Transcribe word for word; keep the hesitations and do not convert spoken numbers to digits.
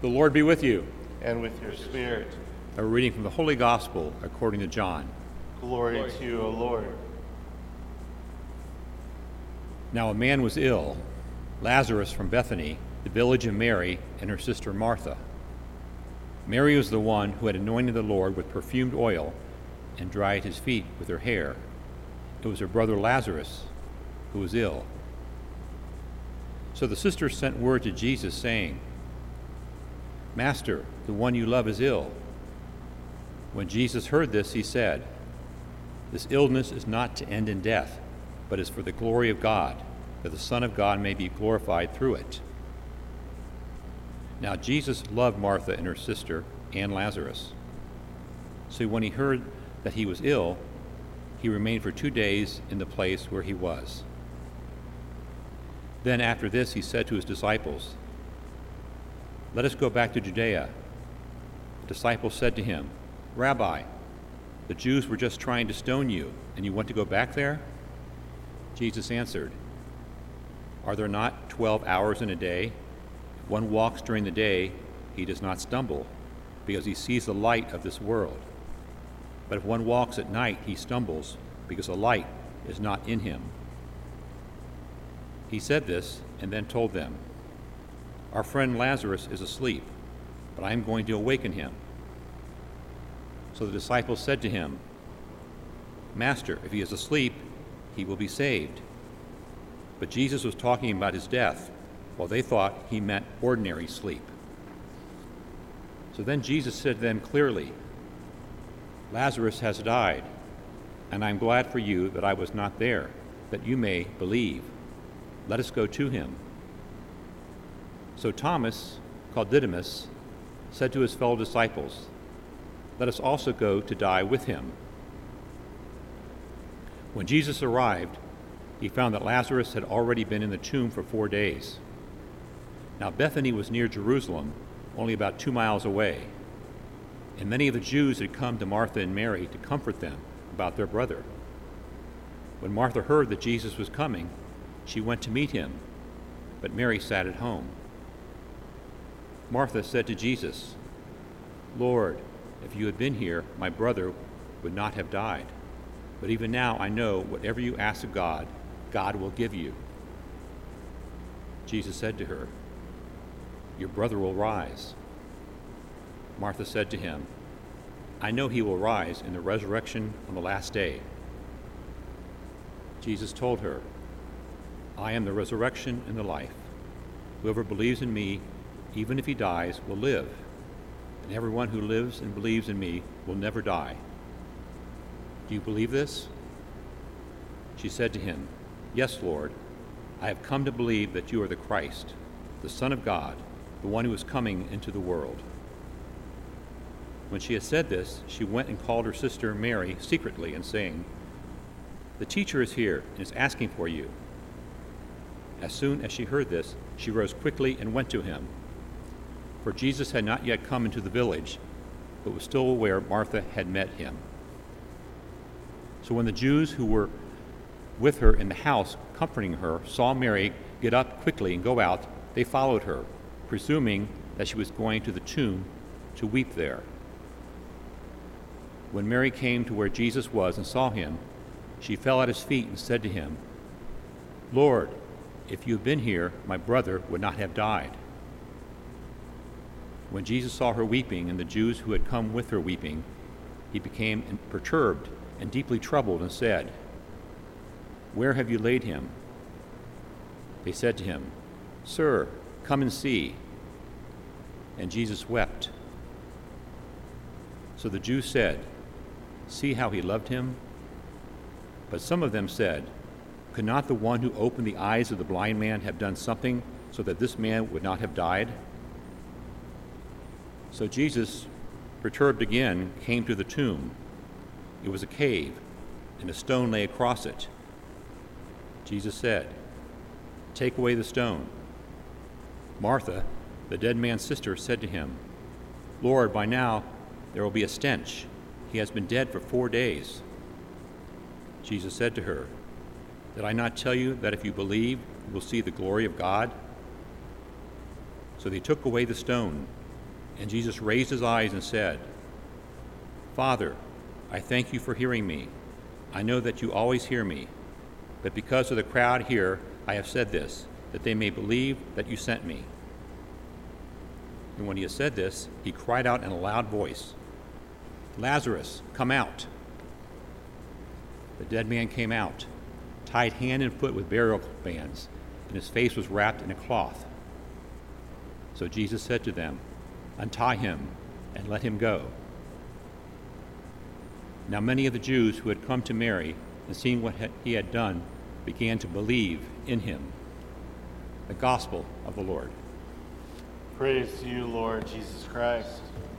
The Lord be with you. And with your spirit. A reading from the Holy Gospel according to John. Glory, Glory to you, O Lord. Now a man was ill, Lazarus from Bethany, the village of Mary and her sister Martha. Mary was the one who had anointed the Lord with perfumed oil and dried his feet with her hair. It was her brother Lazarus who was ill. So the sisters sent word to Jesus, saying, "Master, the one you love is ill." When Jesus heard this, he said, "This illness is not to end in death, but is for the glory of God, that the Son of God may be glorified through it." Now Jesus loved Martha and her sister and Lazarus. So when he heard that he was ill, he remained for two days in the place where he was. Then after this he said to his disciples, "Let us go back to Judea." The disciples said to him, "Rabbi, the Jews were just trying to stone you, and you want to go back there?" Jesus answered, "Are there not twelve hours in a day? If one walks during the day, he does not stumble, because he sees the light of this world. But if one walks at night, he stumbles, because the light is not in him." He said this, and then told them, "Our friend Lazarus is asleep, but I am going to awaken him." So the disciples said to him, "Master, if he is asleep, he will be saved." But Jesus was talking about his death, while they thought he meant ordinary sleep. So then Jesus said to them clearly, "Lazarus has died, and I am glad for you that I was not there, that you may believe. Let us go to him." So Thomas, called Didymus, said to his fellow disciples, "Let us also go to die with him." When Jesus arrived, he found that Lazarus had already been in the tomb for four days. Now Bethany was near Jerusalem, only about two miles away, and many of the Jews had come to Martha and Mary to comfort them about their brother. When Martha heard that Jesus was coming, she went to meet him, but Mary sat at home. Martha said to Jesus, "Lord, if you had been here, my brother would not have died. But even now I know whatever you ask of God, God will give you." Jesus said to her, "Your brother will rise." Martha said to him, "I know he will rise in the resurrection on the last day." Jesus told her, "I am the resurrection and the life. Whoever believes in me, even if he dies, will live. And everyone who lives and believes in me will never die. Do you believe this?" She said to him, "Yes, Lord. I have come to believe that you are the Christ, the Son of God, the one who is coming into the world." When she had said this, she went and called her sister Mary secretly and saying, "The teacher is here and is asking for you." As soon as she heard this, she rose quickly and went to him. For Jesus had not yet come into the village, but was still where Martha had met him. So when the Jews who were with her in the house comforting her saw Mary get up quickly and go out, they followed her, presuming that she was going to the tomb to weep there. When Mary came to where Jesus was and saw him, she fell at his feet and said to him, "Lord, if you had been here, my brother would not have died." When Jesus saw her weeping and the Jews who had come with her weeping, he became perturbed and deeply troubled and said, "Where have you laid him?" They said to him, "Sir, come and see." And Jesus wept. So the Jews said, "See how he loved him?" But some of them said, "Could not the one who opened the eyes of the blind man have done something so that this man would not have died?" So Jesus, perturbed again, came to the tomb. It was a cave, and a stone lay across it. Jesus said, "Take away the stone." Martha, the dead man's sister, said to him, "Lord, by now there will be a stench. He has been dead for four days." Jesus said to her, "Did I not tell you that if you believe, you will see the glory of God?" So they took away the stone, And Jesus raised his eyes and said, Father, I thank you for hearing me. I know that you always hear me, but because of the crowd here, I have said this, that they may believe that you sent me. And when he had said this, he cried out in a loud voice, Lazarus, come out. The dead man came out, tied hand and foot with burial bands, and his face was wrapped in a cloth. So Jesus said to them, Untie him and let him go. Now many of the Jews who had come to Mary and seen what he had done began to believe in him. The Gospel of the Lord. Praise to you, Lord Jesus Christ.